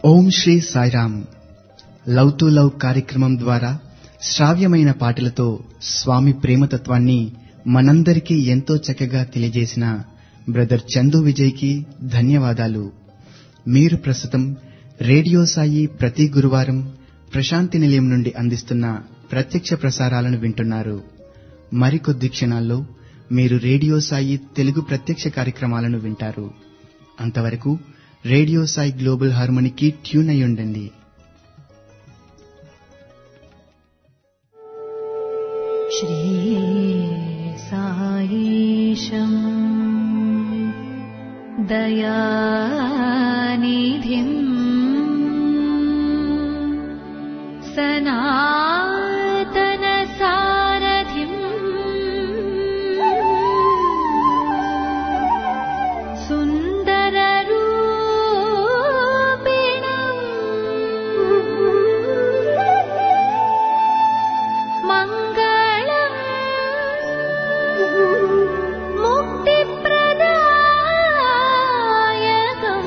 Om Shri Sairam. Love to love కార్యక్రమం ద్వారా శ్రావ్యమైన పాటలతో స్వామి ప్రేమతత్వాన్ని మనందరికీ ఎంతో చక్కగా తెలియజేసిన బ్రదర్ చందు విజయ్కి ధన్యవాదాలు. మీరు ప్రస్తుతం రేడియో సాయి ప్రతి గురువారం ప్రశాంతి నిలయం నుండి అందిస్తున్న ప్రత్యక్ష ప్రసారాలను వింటున్నారు. మరికొద్ది క్షణాల్లో మీరు రేడియో సాయి తెలుగు ప్రత్యక్ష కార్యక్రమాలను వింటారు. అంతవరకు రేడియో సాయి గ్లోబల్ హార్మోనికి ట్యూన్ అయి ఉండండి. శ్రీ సాయిశం దయానిధిం సనాతన సారథిం సుందర రూపిణం మంగళం ముక్తిప్రదాయకం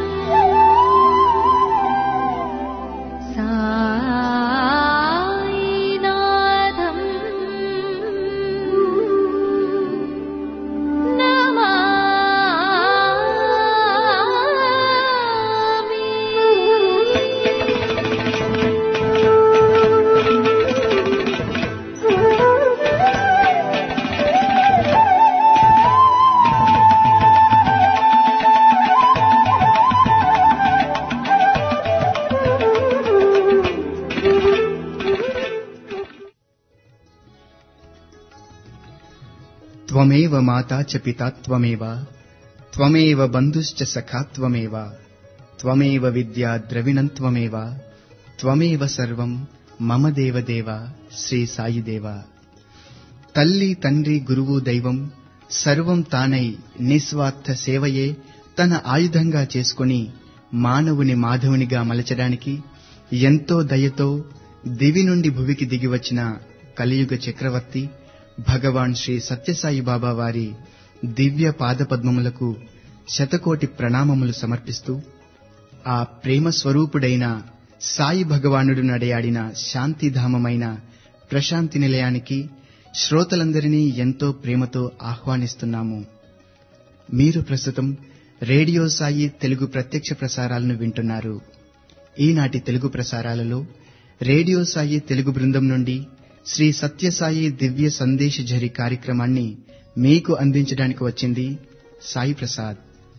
సాయినాథం త్వమేవ మాతా చ పితా త్వమేవ త్వమేవ బంధుశ్చ సఖా త్వమేవ త్వమేవ విద్యా ద్రవిణం త్వమేవ త్వమేవ సర్వం మమ దేవదేవ శ్రీ సాయిదేవ. తల్లి తండ్రి గురువు దైవం సర్వం తానై నిస్వార్థ సేవయే తన ఆయుధంగా చేసుకుని మానవుని మాధవునిగా మలచడానికి ఎంతో దయతో దివి నుండి భువికి దిగివచ్చిన కలియుగ చక్రవర్తి భగవాన్ శ్రీ సత్యసాయి బాబా వారి దివ్య పాదపద్మములకు శతకోటి ప్రణామములు సమర్పిస్తూ, ఆ ప్రేమ స్వరూపుడైన సాయి భగవానుడు నడయాడిన శాంతిధామమైన ప్రశాంతి నిలయానికి శ్రోతలందరినీ ఎంతో ప్రేమతో ఆహ్వానిస్తున్నాము. మీరు ప్రస్తుతం రేడియో సాయి తెలుగు ప్రత్యక్ష ప్రసారాలను వింటున్నారు. ఈనాటి తెలుగు ప్రసారాలలో రేడియో సాయి తెలుగు బృందం నుండి శ్రీ సత్యసాయి దివ్య సందేశ ఝరి కార్యక్రమాన్ని మీకు అందించడానికి వచ్చింది సాయి ప్రసాద్.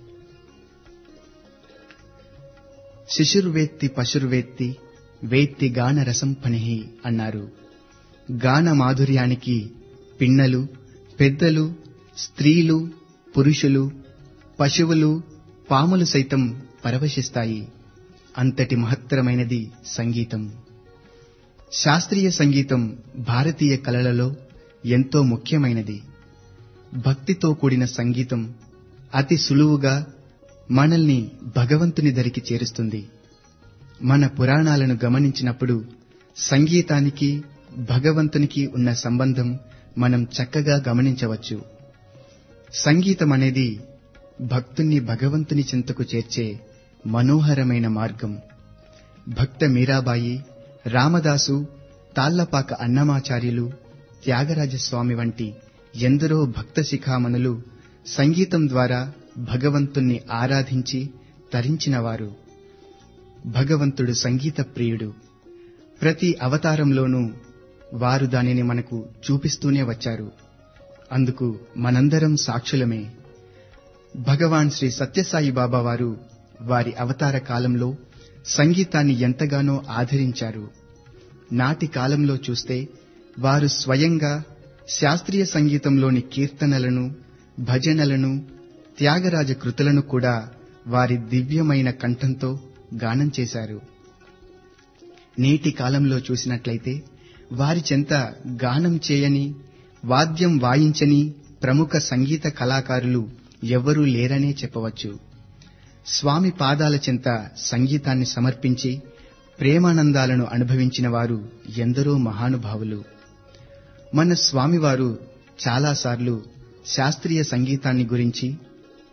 శిశుర్వేత్తి పశుర్వేత్తి వేత్తి గాన రసం పనిహి అన్నారు. గాన మాధుర్యానికి పిన్నలు, పెద్దలు, స్త్రీలు, పురుషులు, పశువులు, పాములు సైతం పరవశిస్తాయి. అంతటి మహత్తరమైనది సంగీతం. శాస్త్రీయ సంగీతం భారతీయ కళలలో ఎంతో ముఖ్యమైనది. భక్తితో కూడిన సంగీతం అతి సులువుగా మనల్ని భగవంతుని దరికి చేరుస్తుంది. మన పురాణాలను గమనించినప్పుడు సంగీతానికి భగవంతునికి ఉన్న సంబంధం మనం చక్కగా గమనించవచ్చు. సంగీతం అనేది భక్తుణ్ణి భగవంతుని చెంతకు చేర్చే మనోహరమైన మార్గం. భక్త మీరాబాయి, రామదాసు, తాళ్లపాక అన్నమాచార్యులు, త్యాగరాజస్వామి వంటి ఎందరో భక్త శిఖామణులు సంగీతం ద్వారా భగవంతుణ్ణి ఆరాధించి తరించినవారు. భగవంతుడు సంగీత ప్రియుడు. ప్రతి అవతారంలోనూ వారు దానిని మనకు చూపిస్తూనే వచ్చారు. అందుకు మనందరం సాక్షులమే. భగవాన్ శ్రీ సత్యసాయి బాబా వారు వారి అవతార కాలంలో సంగీతాన్ని ఎంతగానో ఆదరించారు. నాటి కాలంలో చూస్తే వారు స్వయంగా శాస్త్రీయ సంగీతంలోని కీర్తనలను, భజనలను, త్యాగరాజ కృతులను కూడా వారి దివ్యమైన కంఠంతో గానం చేశారు. నేటి కాలంలో చూసినట్లయితే వారి చెంత గానం చేయని, వాద్యం వాయించని ప్రముఖ సంగీత కళాకారులు ఎవ్వరూ లేరనే చెప్పవచ్చు. స్వామి పాదాల చెంత సంగీతాన్ని సమర్పించి ప్రేమానందాలను అనుభవించిన వారు ఎందరో మహానుభావులు. మన స్వామివారు చాలాసార్లు శాస్త్రీయ సంగీతాన్ని గురించి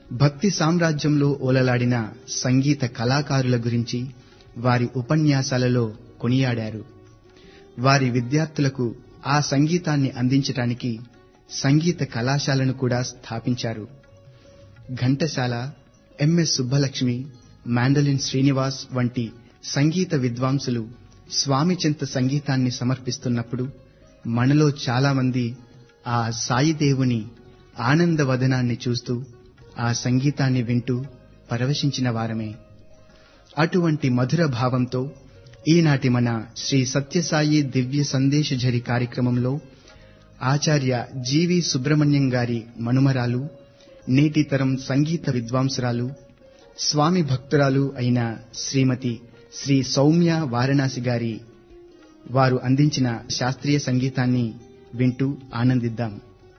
భక్తి సామ్రాజ్యంలో ఓలలాడిన సంగీత కళాకారుల గురించి వారి ఉపన్యాసాలలో కొనియాడారు. వారి విద్యార్థులకు ఆ సంగీతాన్ని అందించడానికి సంగీత కళాశాలను కూడా స్థాపించారు. ఘంటసాల, ఎంఎస్ సుబ్బలక్ష్మి, మాండలిన్ శ్రీనివాస్ వంటి సంగీత విద్వాంసులు స్వామి చెంత సంగీతాన్ని సమర్పిస్తున్నప్పుడు మనలో చాలా మంది ఆ సాయిదేవుని ఆనందవదనాన్ని చూస్తూ ఆ సంగీతాన్ని వింటూ పరవశించిన వారమే. అటువంటి మధుర భావంతో ఈనాటి మన శ్రీ సత్యసాయి దివ్య సందేశఝరి కార్యక్రమంలో ఆచార్య జీవి సుబ్రహ్మణ్యం గారి మనుమరాలు, నేటి తరం సంగీత విద్వాంసురాలు, స్వామి భక్తురాలు అయిన శ్రీమతి శ్రీ సౌమ్య వారణాసి గారి వారు అందించిన శాస్త్రీయ సంగీతాన్ని వింటూ ఆనందిద్దాం.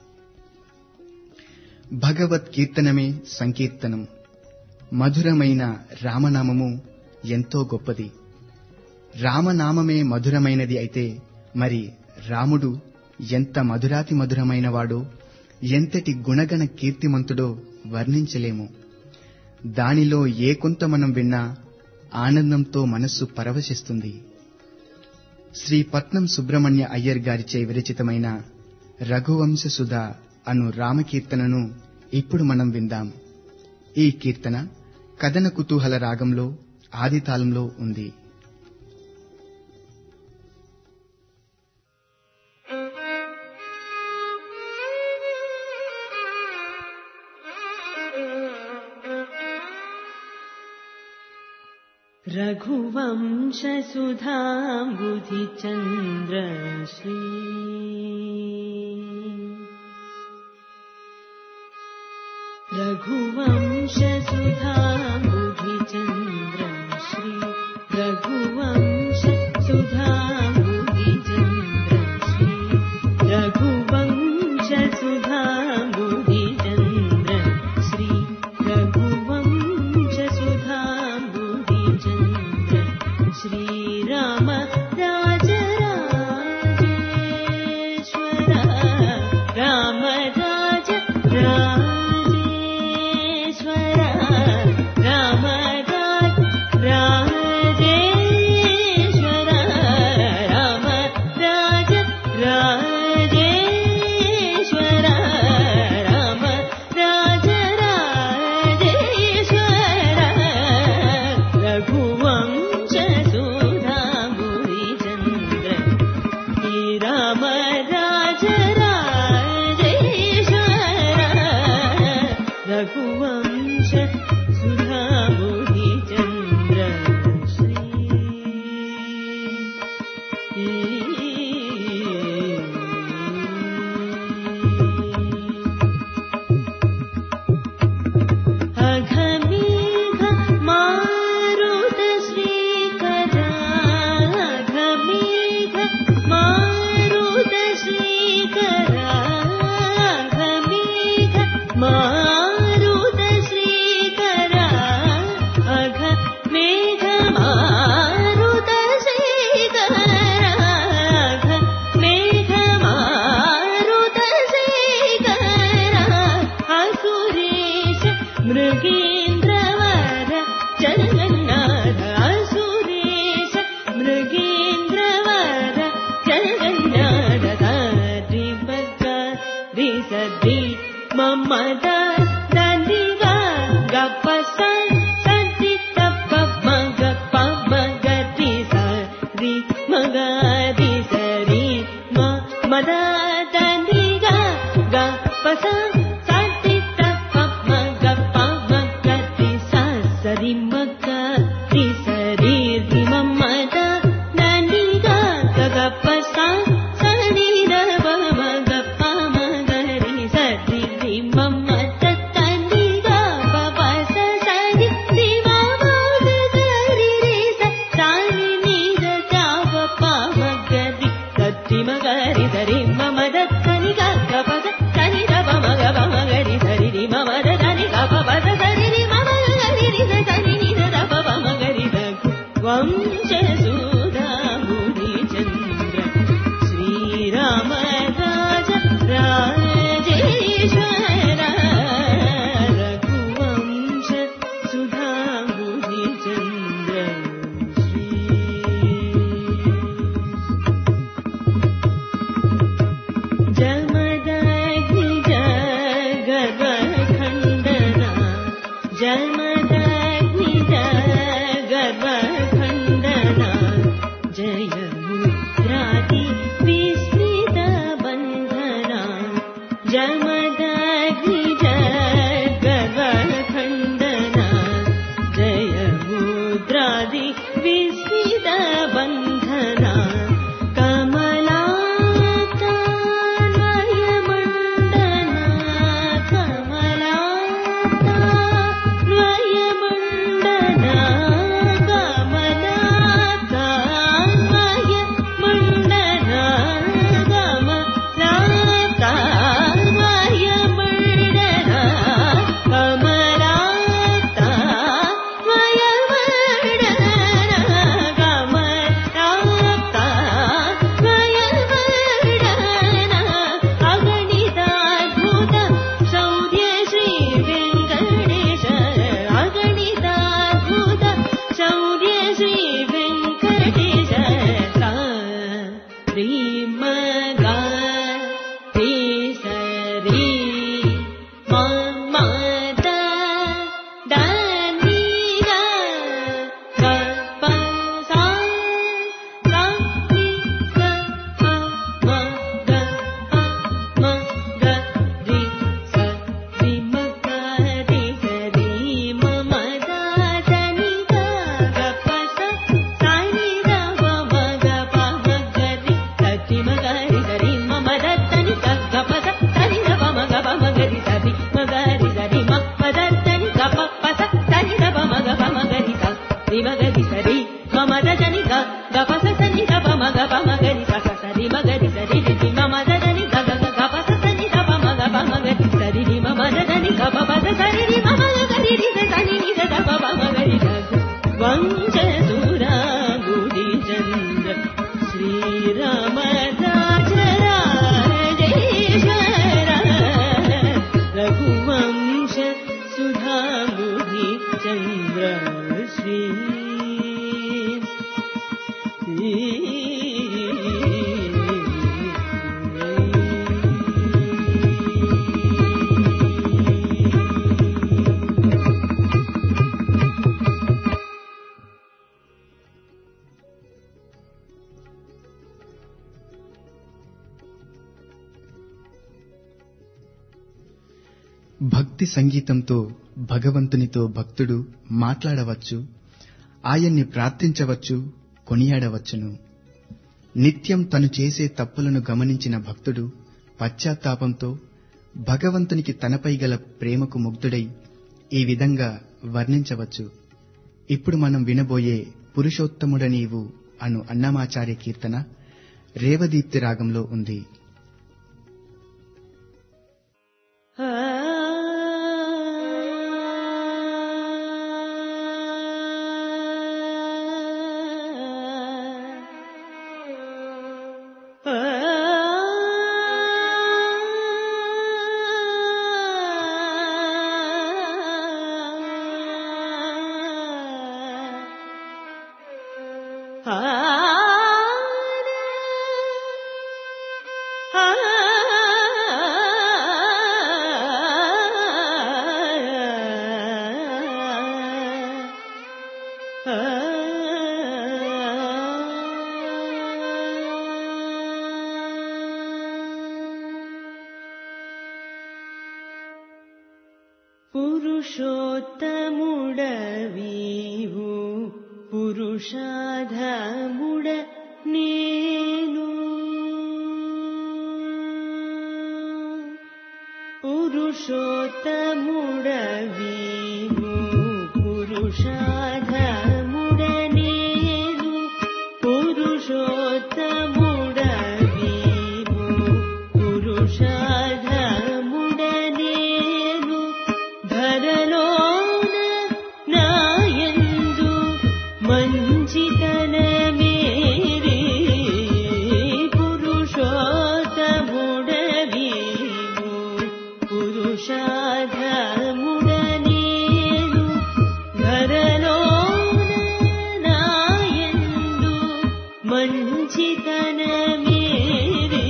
భగవత్ కీర్తనమే సంకీర్తనం. మధురమైన రామనామము ఎంతో గొప్పది. రామనామమే మధురమైనది అయితే మరి రాముడు ఎంత మధురాతి మధురమైనవాడో, ఎంతటి గుణగణ కీర్తిమంతుడో వర్ణించలేము. దానిలో ఏ కొంత మనం విన్నా ఆనందంతో మనస్సు పరవశిస్తుంది. శ్రీ పట్నం సుబ్రహ్మణ్య అయ్యర్ గారిచే విరచితమైన రఘువంశ సుధ అను రామకీర్తనను ఇప్పుడు మనం విందాం. ఈ కీర్తన కదన కుతూహల రాగంలో ఆదితాళంలో ఉంది. रघुवंश सुधाम्बुधि चन्द्र श्री रघुवंश सुधाम्बुधि चन्द्र श्री रघुवंश सुधाम्बुधि चन्द्र श्री रघुवंश सुधाम्बुधि चन्द्र श्री रघुवंश सुधाम्बुधि चन्द्र श्रीराम राजराजेश्वर राम राज राजेश्वर राम राज राजेश्वर राम राज राजेश्वर राम राज राजेश्वर रघुवंश सुधाम्बुधि चन्द्र श्री राम राज राजेश्वर रघुवंश सुधाम्बुधि चन्द्र श्री अघमेघ मारुत श्रीकर अघमेघ मारुत श्रीकर अघमेघ मारुत श्रीकर अघमेघ मारुत श्रीकर अघमेघ मारुत श्रीकर असुरेश मृगेन्द्रवर जगन्नाथ असुरेश मृगेन्द्रवर जगन्नाथ दारि बग रिसदि ममद दनिगा गप सति तप मग पम गति सरि मग रि सरि मद दनिगा गप सति तप मग पम गति सरि मग रि सरि रि ममद दनिगा गप सरि रव मग पम गरि सरि रि ममद दनिगा पप सरि रि ममद गरि रि सरि नि जाप पम गरि सरि मगरि सरि ममद दनिगा गप सरि रव मग पम गरि सरि रि ममद दनिगा पप सरि रि ममद गरि रि सरि नि जाप पम गरि वंश सुधाम्बुधि चन्द्र श्रीराम राज राजेश्वर रघुवंश जमदग्निज गर्भखण्डना जयमुद्रादि विस्मितबन्धना जमदग्निज गर्भखण्डना जयमुद्रादि विस्मितबन्धना భక్తి సంగీతంతో భగవంతునితో భక్తుడు మాట్లాడవచ్చు, ఆయన్ని ప్రార్థించవచ్చు, కొనియాడవచ్చును. నిత్యం తను చేసే తప్పులను గమనించిన భక్తుడు పశ్చాత్తాపంతో భగవంతునికి తనపై గల ప్రేమకు ముగ్ధుడై ఈ విధంగా వర్ణించవచ్చు. ఇప్పుడు మనం వినబోయే పురుషోత్తముడ నీవు అను అన్నమాచార్య కీర్తన రేవదీప్తి రాగంలో ఉంది. పురుషోత్తముడవీవు పురుషాధముడ నేను పురుషోత్తముడవీవు పురుషాధముడ నేను పురుషోత్తముడవీవు పురుషాధముడ నేను ధరలోన నాయందు మంచితనమేరి పురుషోత్తముడవీవు పురుషాధముడ నేను ధరలోన నాయందు మంచితనమేరి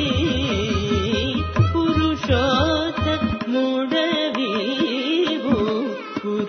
పురుషోత్తముడవీవు పురుషాధముడ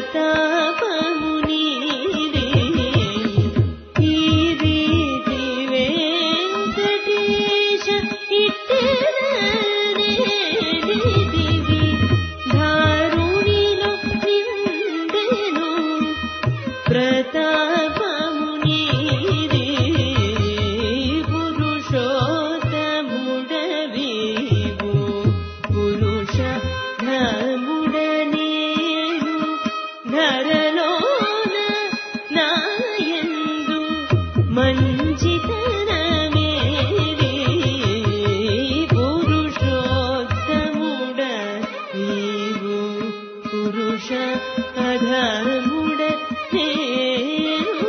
ప్రతాపము నీది ఈ రీతి వెంకటేశ ఇట్టెననేదివి ధారుణిలో నిండెను ప్రతాపము నీది పురుషోత్తముడవివు పురుష ధముడనేను ధరలోన నాయందు మంచితనమేది పురుషోత్తముడవివు పురుష అధముడనేను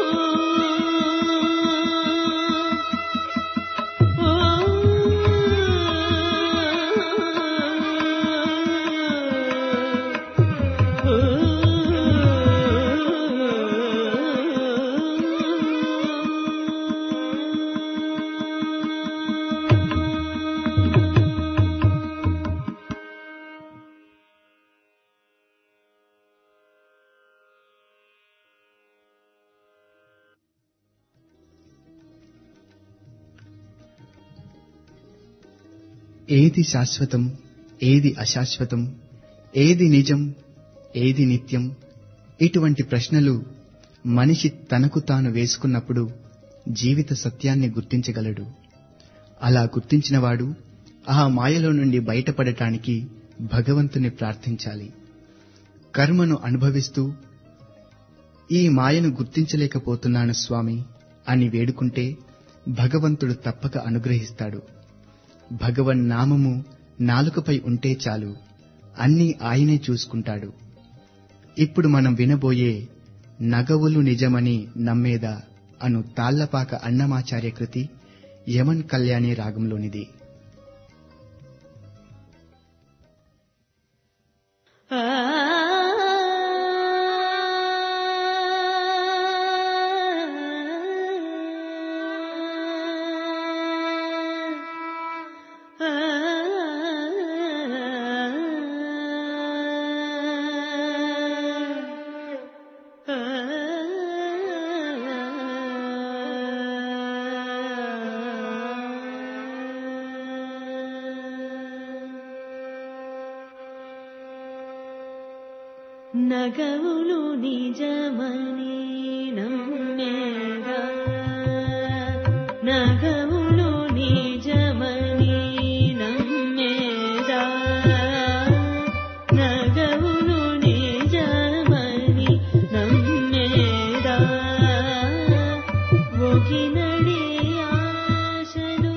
ఏది శాశ్వతం, ఏది అశాశ్వతం, ఏది నిజం, ఏది నిత్యం, ఇటువంటి ప్రశ్నలు మనిషి తనకు తాను వేసుకున్నప్పుడు జీవిత సత్యాన్ని గుర్తించగలడు. అలా గుర్తించినవాడు ఆ మాయలో నుండి బయటపడటానికి భగవంతుని ప్రార్థించాలి. కర్మను అనుభవిస్తూ ఈ మాయను గుర్తించలేకపోతున్నాను స్వామి అని వేడుకుంటే భగవంతుడు తప్పక అనుగ్రహిస్తాడు. భగవన్నామము నాలుకపై ఉంటే చాలు, అన్నీ ఆయనే చూసుకుంటాడు. ఇప్పుడు మనం వినబోయే నగవులు నిజమని నమ్మేదా అను తాళ్లపాక అన్నమాచార్య కృతి యమన్ కళ్యాణి రాగంలోనిది. నగవులు నిజమని నమ్మేదా నగవులు నిజమని నమ్మేదా నగవులు నిజమని నమ్మేదా ఒగినడి ఆశలు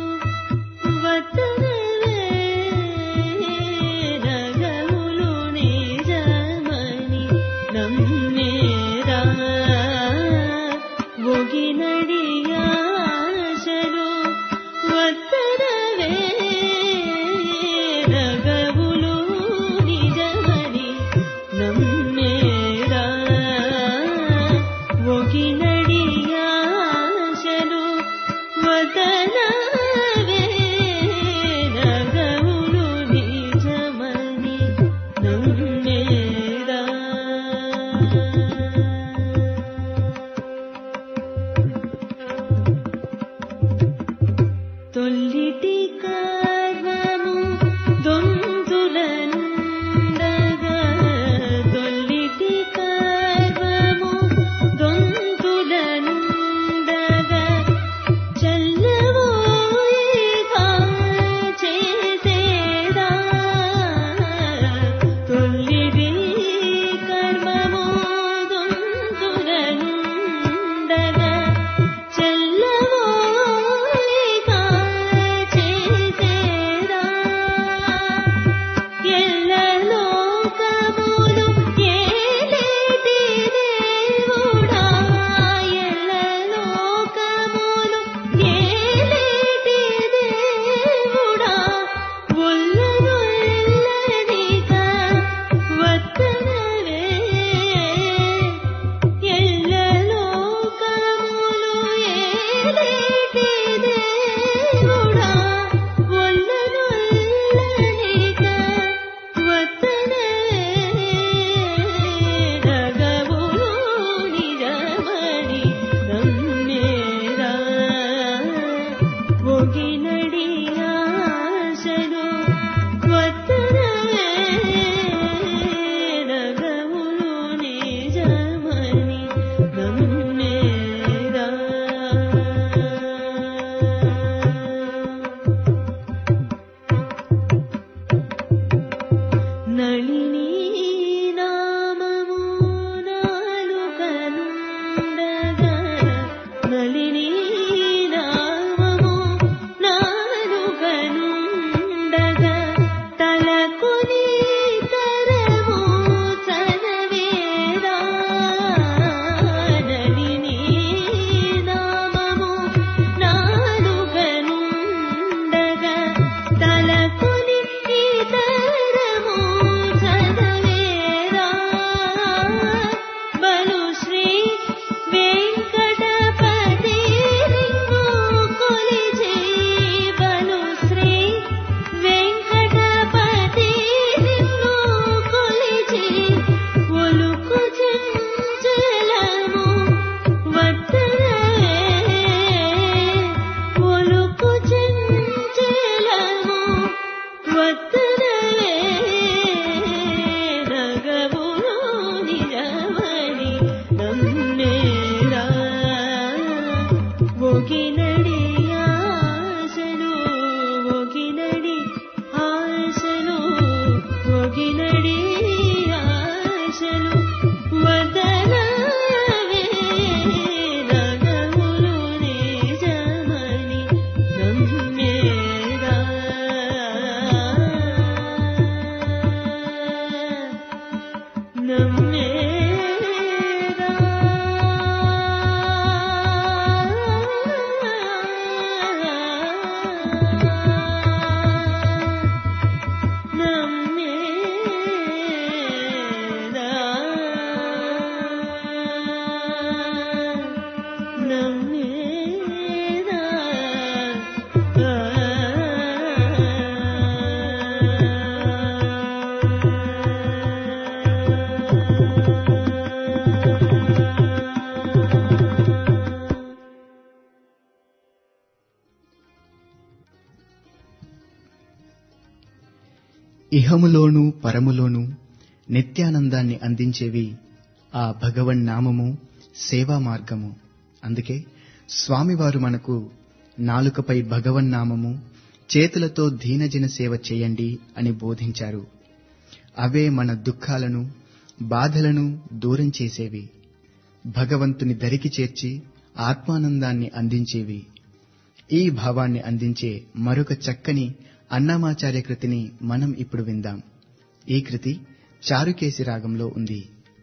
వతనవే నగవులు నిజమని నమ్మేదా ఒగినడి ఆశలు వతనవే నగవులు నిజమని నమ్మేదా ఒగినడి ఆశలు వతనవే నగవులు నిజమని నమ్మేదా ఇహములోనూ పరములోనూ నిత్యానందాన్ని అందించేవి ఆ భగవన్నామము, సేవా మార్గము. అందుకే స్వామివారు మనకు నాలుకపై భగవన్నామము, చేతులతో దీనజన సేవ చేయండి అని బోధించారు. అవే మన దుఃఖాలను, బాధలను దూరం చేసేవి, భగవంతుని దరికి చేర్చి ఆత్మానందాన్ని అందించేవి. ఈ భావాన్ని అందించే మరొక చక్కని అన్నమాచార్య కృతిని మనం ఇప్పుడు విందాం. ఈ కృతి చారుకేసి రాగంలో ఉంది.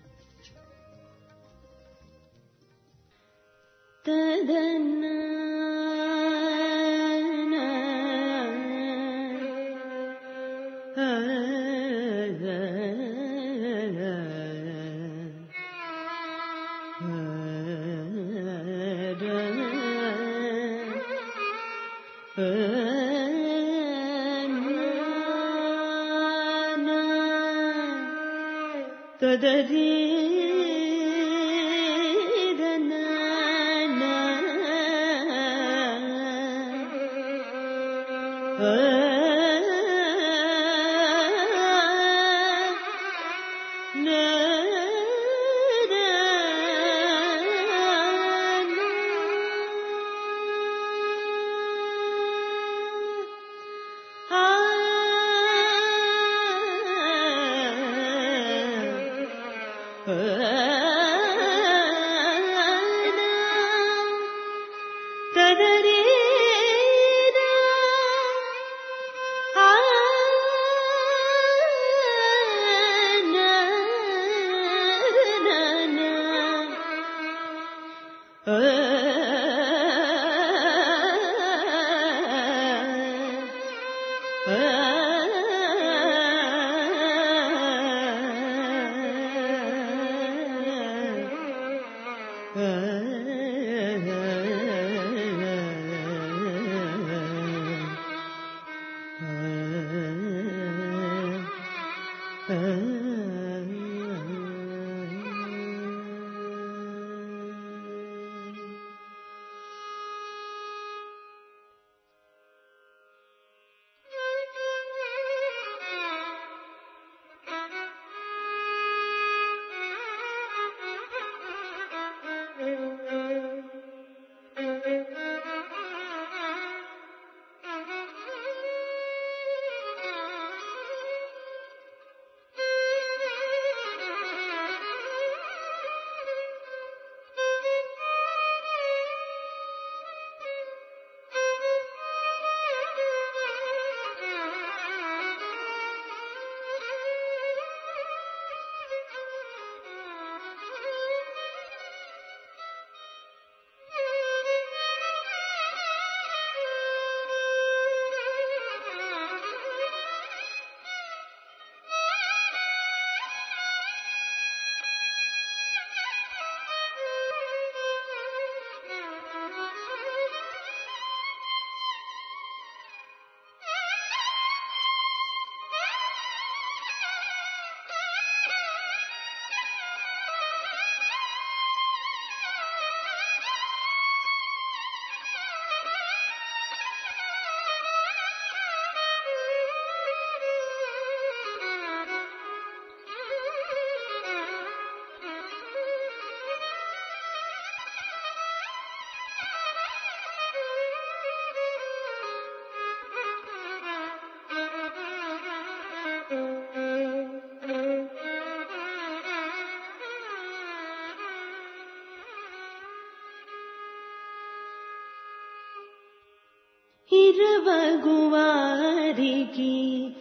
ఇరవగువారికి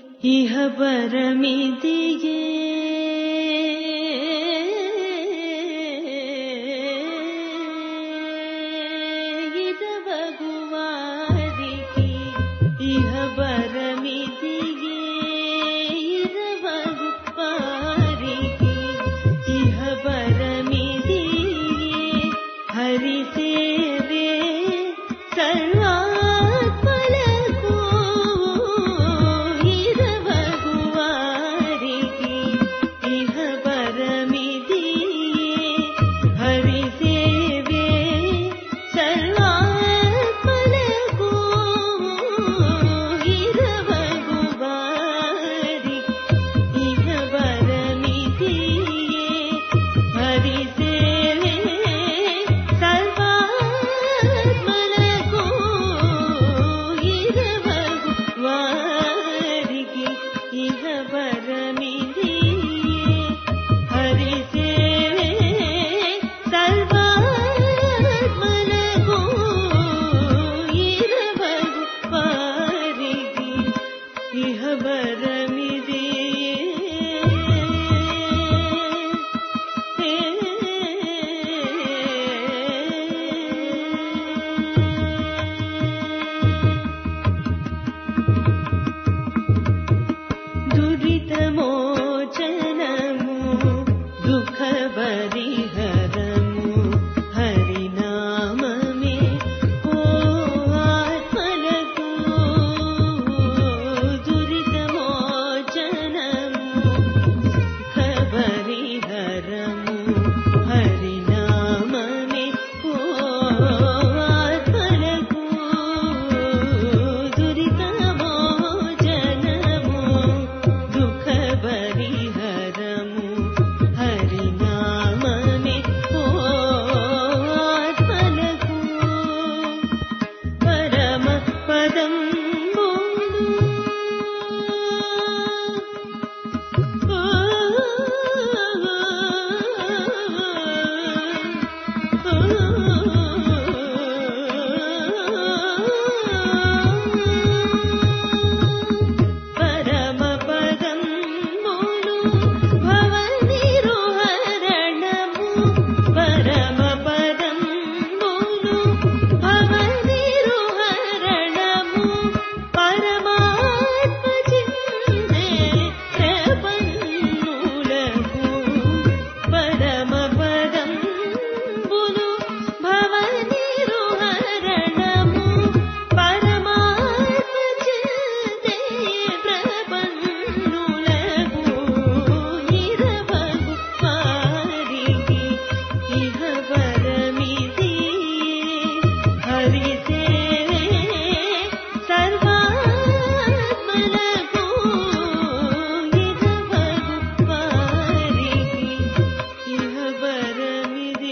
ఇహ పరమితియే ఇరవగువారికి ఇహ పరమితియే ఇరవగువారికి ఇహ పరమితియే హరి సేవే సర్వా ఇరవగువారికి పరిహరము హరినామమే ఓ ఆత్మలకు దురితమోచనము పరిహరము హరినామమే ఓ ఆత్మలకు దురితమోచనము దుఃఖ పరిహరము హరినామమే ఓ ఆత్మలకు పరమ పదంబులు పరమ పదంబులు భవనిరుహరణము పరమ పదంబులు భవనిరుహరణము పరమాత్మ చిందే ప్రపన్నులకు పరమ పదంబులు భవనిరుహరణము పరమాత్మ చిందే ప్రపన్నులకు ఇరవగు వారికి ఇహ పరమిది హరి సేవే సర్వాత్మలకు ఇరవగు వారికి ఇహ పరమిది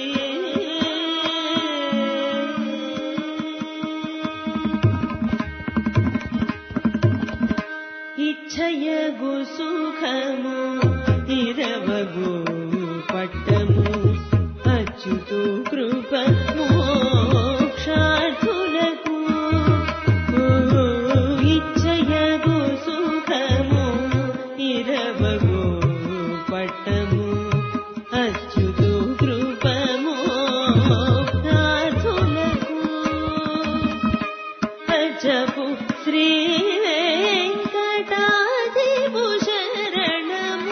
ఇచ్ఛయగు సుఖము ఇరవగు పట్టము అచ్యుతు కృప మోక్షార్థులకు ఇచ్ఛయగు సుఖము ఇరవగు పట్టము అచ్యుతు కృప మోక్షార్థులకు అజపు శ్రీ వెంకటాద్రిపు శరణము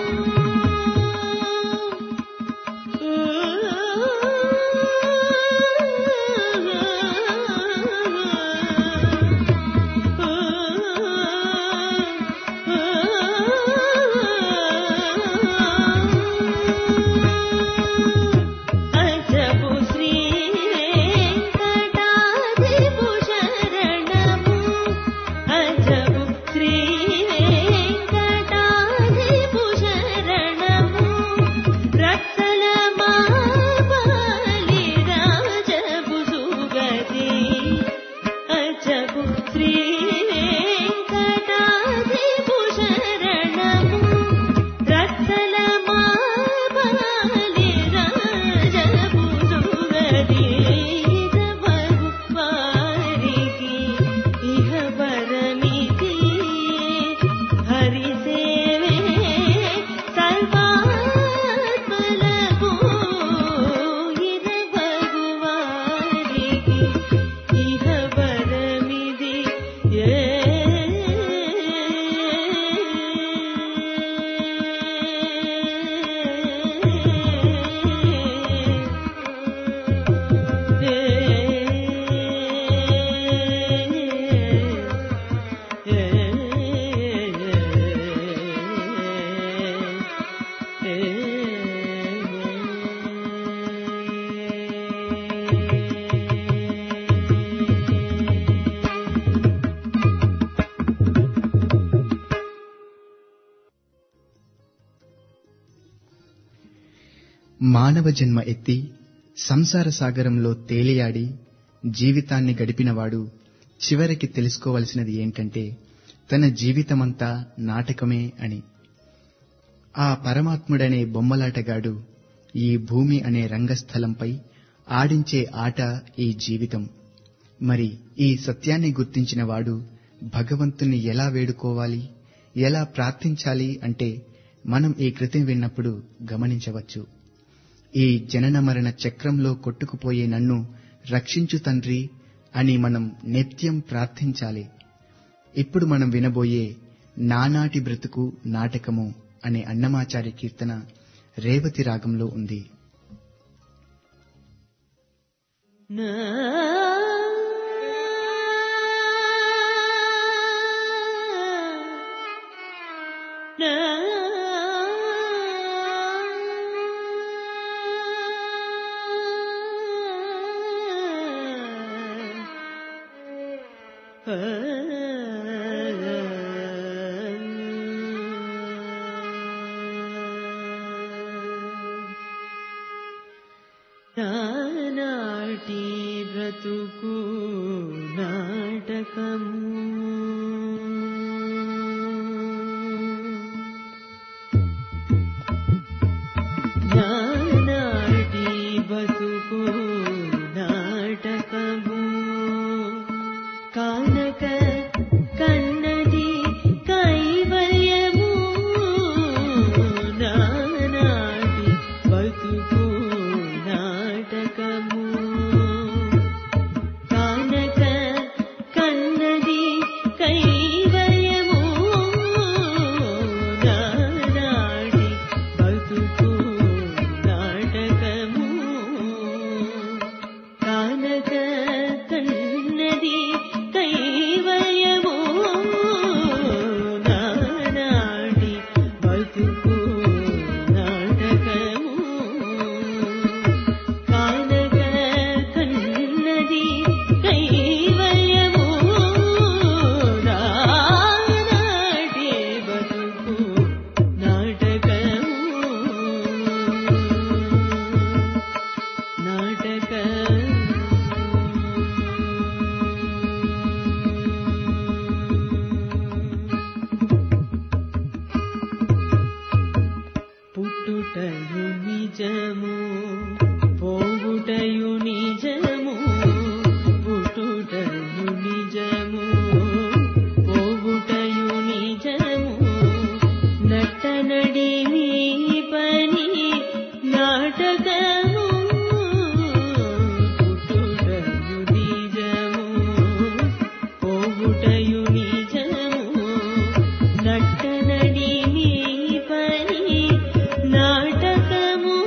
అజపు శ్రీ వెంకటాద్రిపు శరణము అజపు శ్రీ వెంకటాద్రిపు శరణము రక్షల మాబలి రాజపు సుగతి అజపు శ్రీ వెంకటాద్రిపు శరణము రక్షల మాబలి రాజపు సుగతి ఇరవగు వారికి ఇహ పరమిది హరి సేవే సర్వాత్మలకు ఇరవగు వారికి ఇహ పరమిది మానవ జన్మ ఎత్తి సంసార సాగరంలో తేలియాడి జీవితాన్ని గడిపినవాడు చివరికి తెలుసుకోవలసినది ఏంటంటే తన జీవితమంతా నాటకమే అని. ఆ పరమాత్ముడనే బొమ్మలాటగాడు ఈ భూమి అనే రంగస్థలంపై ఆడించే ఆట ఈ జీవితం. మరి ఈ సత్యాన్ని గుర్తించిన వాడు భగవంతుణ్ణి ఎలా వేడుకోవాలి, ఎలా ప్రార్థించాలి అంటే మనం ఈ కృతి విన్నప్పుడు గమనించవచ్చు. ఈ జనన మరణ చక్రంలో కొట్టుకుపోయే నన్ను రక్షించు తండ్రి అని మనం నిత్యం ప్రార్థించాలి. ఇప్పుడు మనం వినబోయే నానాటి బ్రతుకు నాటకము అనే అన్నమాచార్య కీర్తన రేవతి రాగంలో ఉంది. నానాటి బ్రతుకు నాటకము నానాటి బతుకు నాటకము కానక కన్నది కైవల్యము నానాటి బతుకు నాటకము కానక కన్నది కైవల్యము నానాటి బతుకు నాటకము కానక కన్నది కైవల్యము నానాటి బతుకు నాటకము కానక కన్నది కైవల్యము నానాటి బతుకు నాటకము పుట్టుటయు నిజము పోవుటయు నిజము పుట్టుటయు నిజము పోవుటయు నిజము నట్టనడి నీ పని నాటకము పుట్టుటయు నిజము పోవుటయు నిజము నట్టనడి నీ పని నాటకము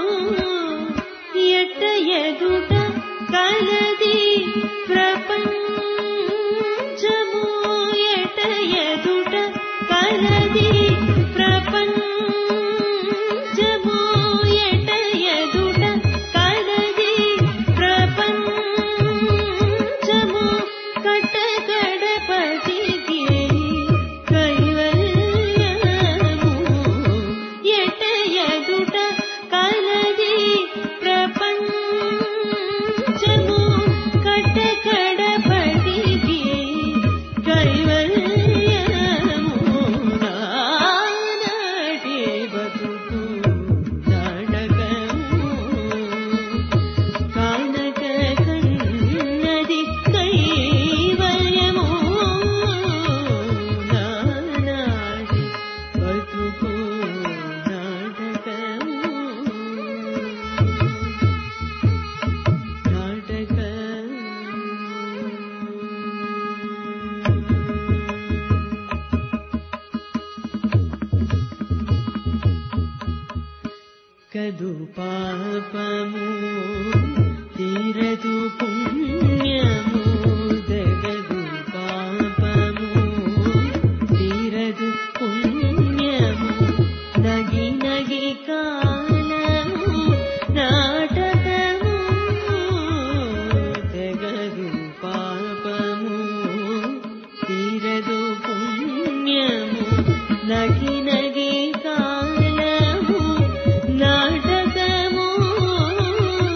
ఎట్ట ఎదుట కలది ప్రపంచము ఎట్ట ఎదుట కలది ప్రపంచము ఎట్ట ఎదుట కలది ప్రపంచము కట్టకడపతికి కైవల్యము ఎట్ట ఎదుట కలది ప్రపంచము కట్టకడపతికి కైవల్యము నానాటి బతుకు నాటకము కానక కన్నది కైవల్యము నానాటి బతుకు నాటకము కదు పాపము తీరదు పుణ్యము దగదు పాపము తీరదు పుణ్యము నగి నగి కాలము నాటకము తెగదు పాపము తీరదు పుణ్యము నగి నగి కాలము నాటకము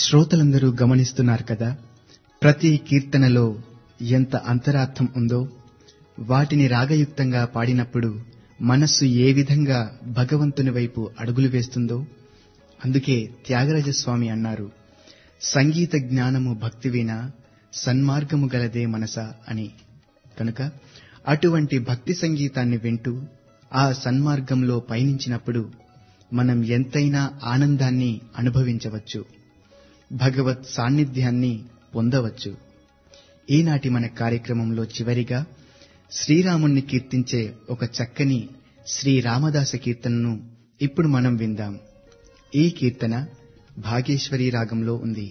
శ్రోతలందరూ గమనిస్తున్నారు కదా, ప్రతి కీర్తనలో ఎంత అంతరార్థం ఉందో. వాటిని రాగయుక్తంగా పాడినప్పుడు మనస్సు ఏ విధంగా భగవంతుని వైపు అడుగులు వేస్తుందో. అందుకే త్యాగరాజస్వామి అన్నారు, సంగీత జ్ఞానము భక్తివీణ సన్మార్గము గలదే మనస అని. కనుక అటువంటి భక్తి సంగీతాన్ని వింటూ ఆ సన్మార్గంలో పయనించినప్పుడు మనం ఎంతైనా ఆనందాన్ని అనుభవించవచ్చు, భగవత్ సాన్నిధ్యాన్ని పొందవచ్చు. ఈనాటి మన కార్యక్రమంలో చివరిగా శ్రీరాముణ్ణి కీర్తించే ఒక చక్కని శ్రీరామదాస కీర్తనను ఇప్పుడు మనం విందాం. ఈ కీర్తన భాగేశ్వరి రాగంలో ఉంది.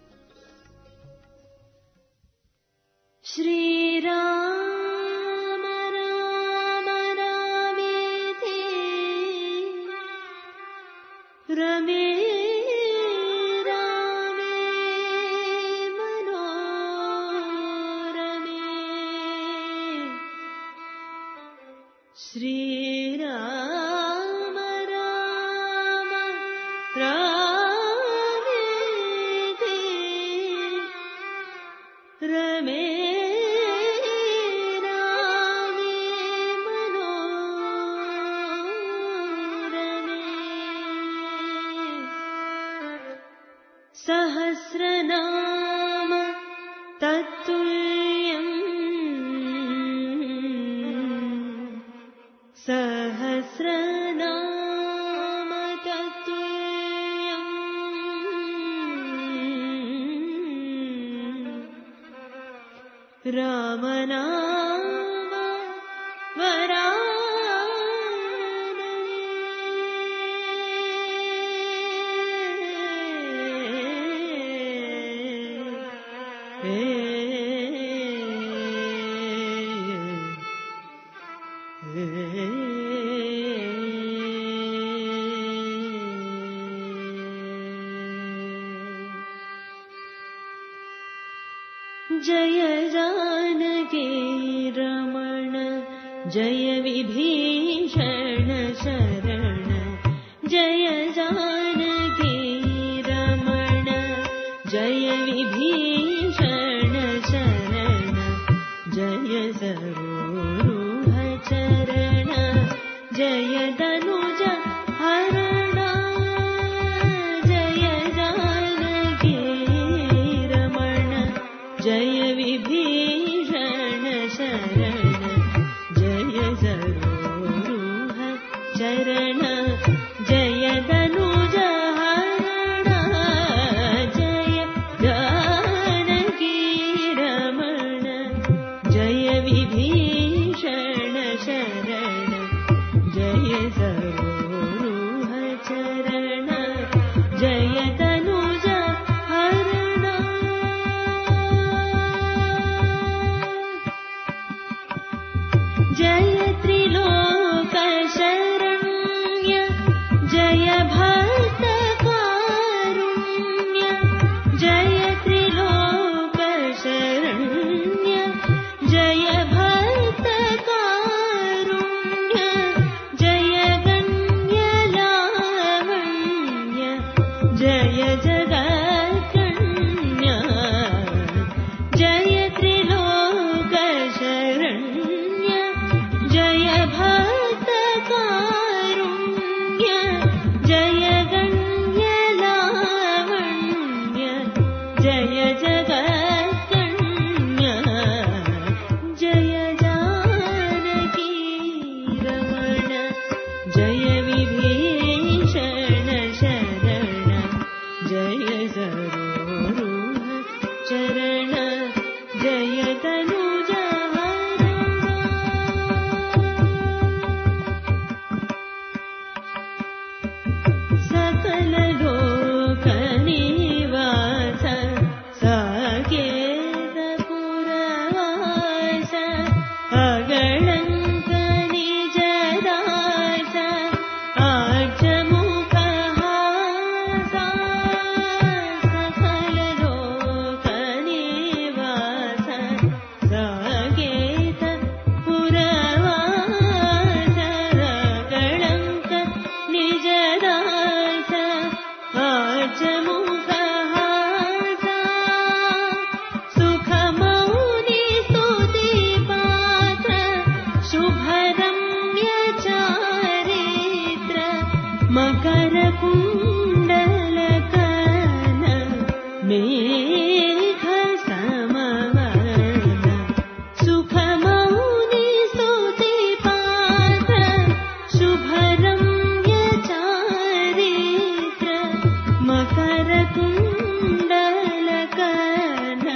శ్రీరామ రామ రామేతి రమే రామే మనోరమే శ్రీరామ రామ రామేతి రమే सहस्रनाम तत्तुल्यम् सहस्रनाम तत्तुल्यम् रामनाम वरानने जय जानकी रमण जय विभीषण शरण जय जानकी रमण जय विभीषण शरण जय सरोरुह चरण जय तनुज हरण जय जानकी रमण जय विभीषण शरण जय सरोरुह चरण जय तनुज हरण जय जानकी रमण जय विभीषण शरण जय सरोरुह चरण जय तनुज हरण जय त्रिलोक शरण्य जय भक्त कारुण्य जय त्रिलोक शरण्य जय भक्त कारुण्य जय गण्य लावण्य जय जगत्कन्या जय त्रिलोक शरण्य जय भक्त कारुण्य जय गण्य लावण्य जय जगत्कन्या जय जानकी रमण जय विभीषण शरण जय सरोरुह चरण जय तनुज सकल लोक निवास साकेत पुरवास अगणंक निज दास मकरकुण्डलकन मेघसमवन सुखमौनि स्तुतिपात्र शुभरम्य चारित्र मकरकुण्डलकन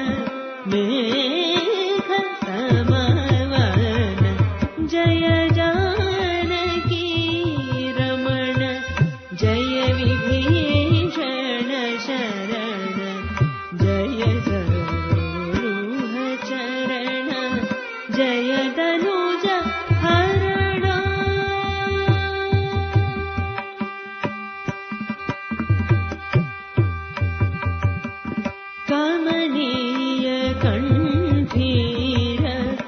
मेघसमवन जय जानकी रमण जय विभीषण शरण जय सरोरुह चरण जय तनुज हरण कमनीय कण्ठीर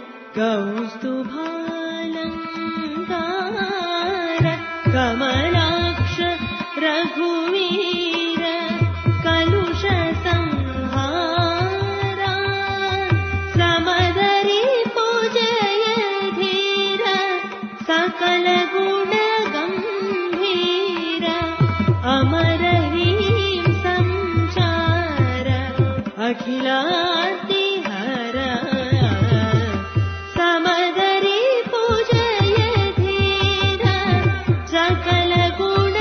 कौस्तुभालङ्कार कमलाक्ष रघुवीर कलुष संहारा समदरि पूजय धीर सकल गुण गम्भीर अमर ह्रीं संचार अखिलार्ति हर समदरि पूजय धीर सकल गुण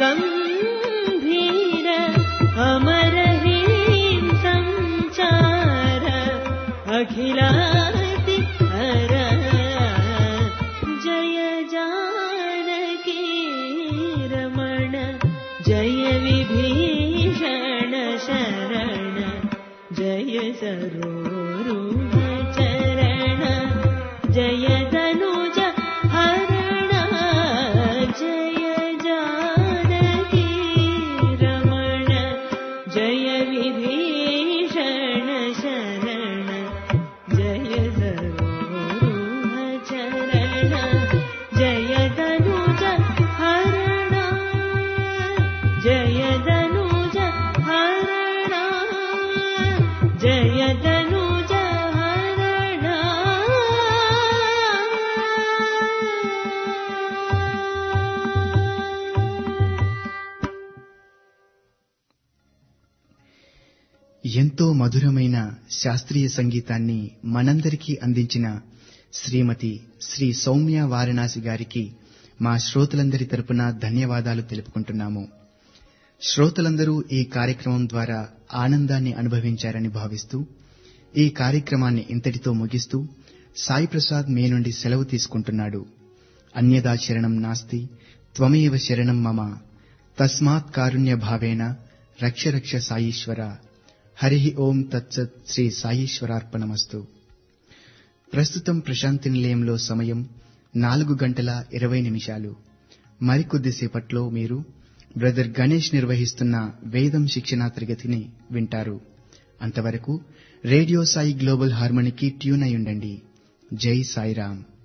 गम्भीर अमर ह्रीं संचार अखिलार्ति हर जय जानकी रमण जय विभीषण शरण जय सरोरुह चरण जय तनुज हरण जय जानकी रमण जय विभीषण शरण जय सरोरुह चरण जय तनुज हरण जय तनुज हरण जय तनुज हरण ఎంతో మధురమైన శాస్త్రీయ సంగీతాన్ని మనందరికీ అందించిన శ్రీమతి శ్రీ సౌమ్య వారణాసి గారికి మా శ్రోతలందరి తరపున ధన్యవాదాలు తెలుపుకుంటున్నాము. శ్రోతలందరూ ఈ కార్యక్రమం ద్వారా ఆనందాన్ని అనుభవించారని భావిస్తూ ఈ కార్యక్రమాన్ని ఇంతటితో ముగిస్తూ సాయి ప్రసాద్ మీ నుండి సెలవు తీసుకుంటున్నాడు. అన్యదా శరణం నాస్తి త్వమేవ శరణం మమ తస్మాత్ కారుణ్య భావేన రక్ష రక్ష సాయీశ్వర. హరి ఓం తత్సత్. శ్రీ సాయీశ్వరార్పణమస్తు. ప్రస్తుతం ప్రశాంతి నిలయంలో సమయం 4:20. మరికొద్దిసేపట్లో మీరు బ్రదర్ గణేష్ నిర్వహిస్తున్న వేదం శిక్షణా తరగతిని వింటారు. అంతవరకు రేడియో సాయి గ్లోబల్ హార్మనీకి ట్యూన్ అయి ఉండండి. జై సాయిరాం.